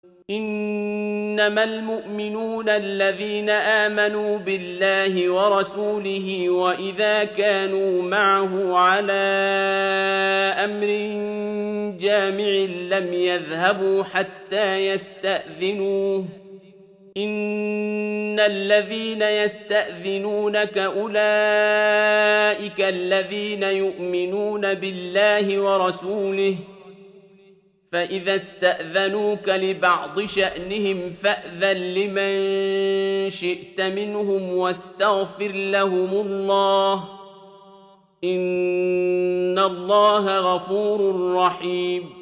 إنما المؤمنون الذين آمنوا بالله ورسوله وإذا كانوا معه على أمر جامع لم يذهبوا حتى يستأذنوه إن الذين يستأذنونك أولئك الذين يؤمنون بالله ورسوله فإذا استأذنوك لبعض شأنهم فأذن لمن شئت منهم واستغفر لهم الله إن الله غفور رحيم